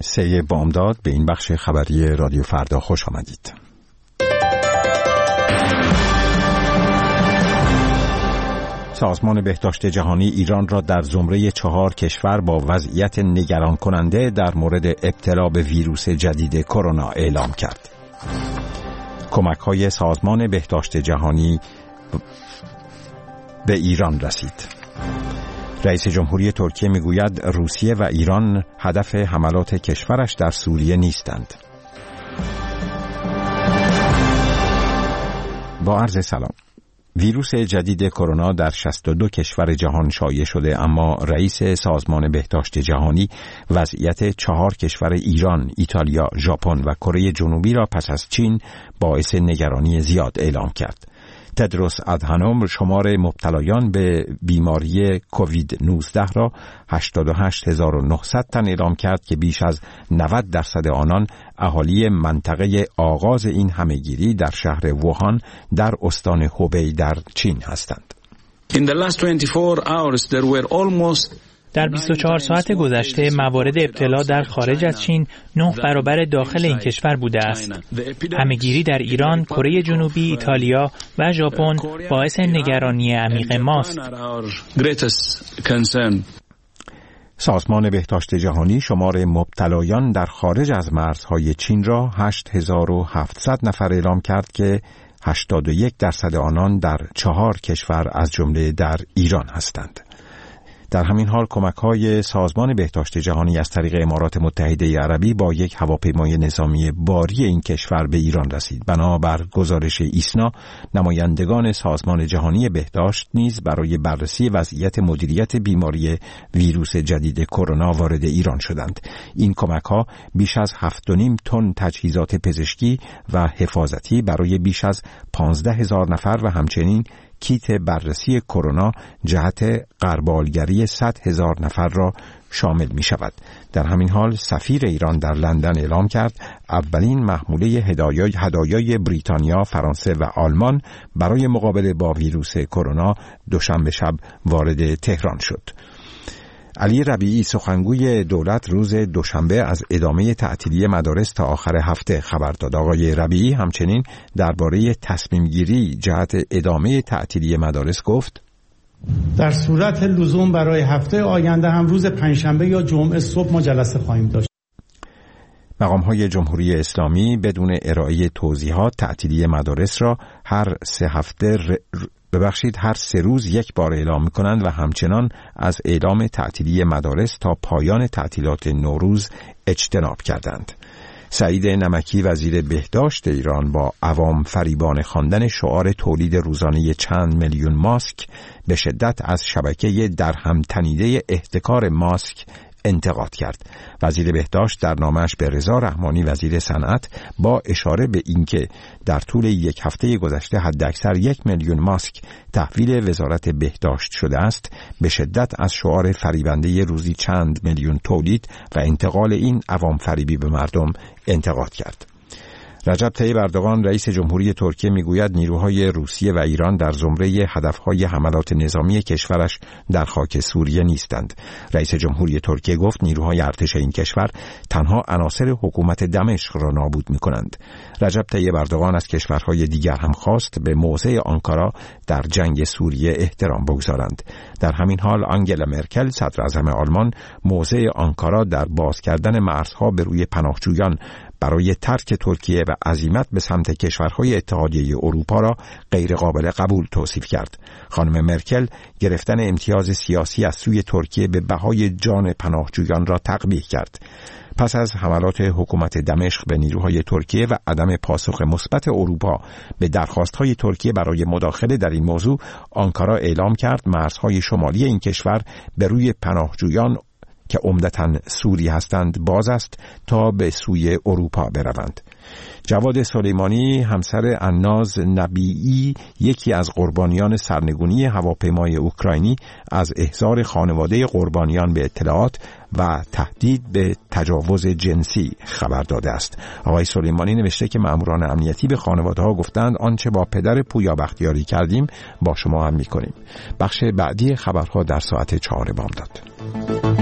3 بامداد به این بخش خبری رادیو فردا خوش آمدید. سازمان بهداشت جهانی ایران را در زمره 4 کشور با وضعیت نگران کننده در مورد ابتلا به ویروس جدید کرونا اعلام کرد. کمک‌های سازمان بهداشت جهانی به ایران رسید. رئیس جمهوری ترکیه میگوید روسیه و ایران هدف حملات کشورش در سوریه نیستند. با عرض سلام. ویروس جدید کرونا در 62 کشور جهان شایع شده، اما رئیس سازمان بهداشت جهانی وضعیت 4 کشور ایران، ایتالیا، ژاپن و کره جنوبی را پس از چین باعث نگرانی زیاد اعلام کرد. تدروس ادهانوم شمار مبتلایان به بیماری کووید 19 را 88900 تن اعلام کرد که بیش از 90% آنان اهالی منطقه آغاز این همهگیری در شهر ووهان در استان هوبی در چین هستند. در 24 ساعت گذشته موارد ابتلا در خارج از چین 9 برابر داخل این کشور بوده است. همهگیری در ایران، کره جنوبی، ایتالیا و ژاپن باعث نگرانی عمیق ماست. سازمان بهداشت جهانی شمار مبتلایان در خارج از مرزهای چین را 8700 نفر اعلام کرد که 81% آنان در 4 کشور از جمله در ایران هستند. در همین حال کمک‌های سازمان بهداشت جهانی از طریق امارات متحده عربی با یک هواپیمای نظامی باری این کشور به ایران رسید. بنابر گزارش ایسنا، نمایندگان سازمان جهانی بهداشت نیز برای بررسی وضعیت مدیریت بیماری ویروس جدید کرونا وارد ایران شدند. این کمک‌ها بیش از 7.5 تن تجهیزات پزشکی و حفاظتی برای بیش از 15000 نفر و همچنین کیت بررسی کرونا جهت غربالگری 100,000 نفر را شامل می شود. در همین حال سفیر ایران در لندن اعلام کرد اولین محموله هدایای بریتانیا، فرانسه و آلمان برای مقابله با ویروس کرونا دوشنبه شب وارد تهران شد. علی ربیعی سخنگوی دولت روز دوشنبه از ادامه تعطیلی مدارس تا آخر هفته خبر داد. آقای ربیعی همچنین درباره تصمیم گیری جهت ادامه تعطیلی مدارس گفت: در صورت لزوم برای هفته آینده هم روز پنجشنبه یا جمعه صبح ما جلسه خواهیم داشت. مقام‌های جمهوری اسلامی بدون ارائه توضیحات تعطیلی مدارس را هر 3 روز یک بار اعلام می‌کنند و همچنان از اعلام تعطیلی مدارس تا پایان تعطیلات نوروز اجتناب کردند. سعید نمکی وزیر بهداشت ایران با عوام فریبانه خواندن شعار تولید روزانه چند میلیون ماسک به شدت از شبکه درهم تنیده احتکار ماسک انتقاد کرد. وزیر بهداشت در نامه‌اش به رضا رحمانی وزیر صنعت با اشاره به اینکه در طول یک هفته گذشته حداکثر 1 میلیون ماسک تحویل وزارت بهداشت شده است، به شدت از شعار فریبنده روزی چند میلیون تولید و انتقال این عوام فریبی به مردم انتقاد کرد. رجب طیب اردوغان رئیس جمهوری ترکیه میگوید نیروهای روسیه و ایران در زمره هدفهای حملات نظامی کشورش در خاک سوریه نیستند. رئیس جمهوری ترکیه گفت نیروهای ارتش این کشور تنها عناصر حکومت دمشق را نابود می‌کنند. رجب طیب اردوغان از کشورهای دیگر هم خواست به موضع آنکارا در جنگ سوریه احترام بگذارند. در همین حال آنگلا مرکل صدراعظم آلمان موضع آنکارا در باز کردن مرزها به روی پناهجویان برای ترک ترکیه و عزیمت به سمت کشورهای اتحادیه اروپا را غیر قابل قبول توصیف کرد. خانم مرکل گرفتن امتیاز سیاسی از سوی ترکیه به بهای جان پناهجویان را تقبیح کرد. پس از حملات حکومت دمشق به نیروهای ترکیه و عدم پاسخ مثبت اروپا به درخواست‌های ترکیه برای مداخله در این موضوع، آنکارا اعلام کرد مرزهای شمالی این کشور به روی پناهجویان که عمدتاً سوری هستند باز است تا به سوی اروپا بروند. جواد سلیمانی همسر عناز نبیعی یکی از قربانیان سرنگونی هواپیمای اوکراینی از احضار خانواده قربانیان به اطلاعات و تهدید به تجاوز جنسی خبر داده است. آقای سلیمانی نوشته که ماموران امنیتی به خانواده‌ها گفتند آنچه با پدر پویا بختیاری کردیم با شما هم می‌کنیم. بخش بعدی خبرها در ساعت 4 بامداد.